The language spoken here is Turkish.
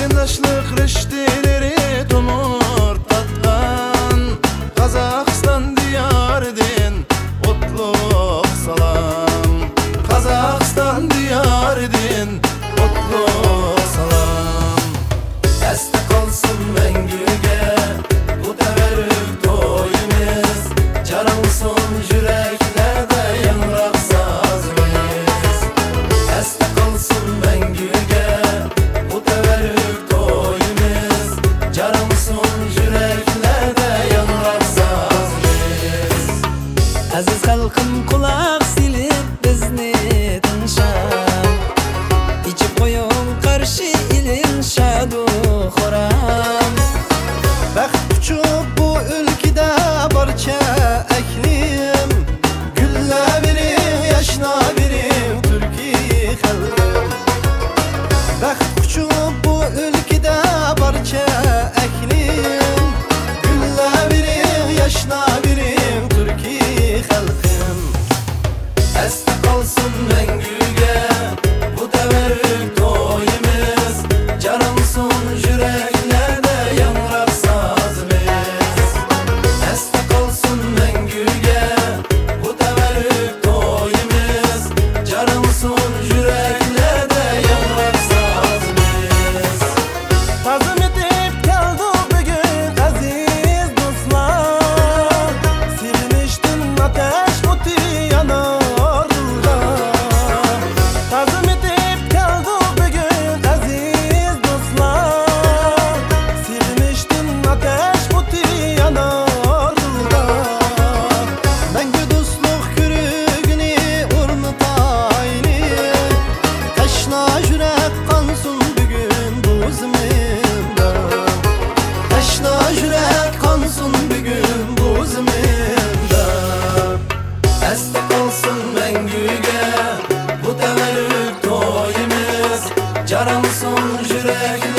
Paydaşlık rişteleri tomurtatkan Kazakistan diyardin otluk salam. Kazakistan diyardin otluk salam. Este kalsın mengüge bu teverrük toyumuz. Caralsın yüreklerde yanrak sazımız. Este kalsın mengüge bu teverrük toyumuz. Caralsın yüreklerde yanrak sazımız. Aziz halkım kulak silip bizni tinşan. İçip koyun karşı ilin şadu xoram. Bəxt uçub bu ülkədə barça əklim. Güllə birim, yaşna birim, türki xalqım. Bəxt uçub bu ülkədə barça əklim. Güllə birim, yaşna birim, türki xalqım. Este kalsın mengüge bu teverrük toyumuz. Caralsın yüreklerde yanrak sazımız. Este kalsın mengüge bu teverrük toyumuz. Caralsın yüreklerde yanrak sazımız. Tazım edib gəldik bugün əziz dostlar. Silmişdin ateş buti yanarda. Tazım edib gəldik bugün əziz dostlar. Silmişdin ateş buti yanarda. Məngü dostluq kürügünü urnutaylı. Təşna yürək qansın bugün buzumda. Təşna yürək qansın bugün buzumda. Este kalsın mengüge bu teverrük toyumuz. Caralsın yürekler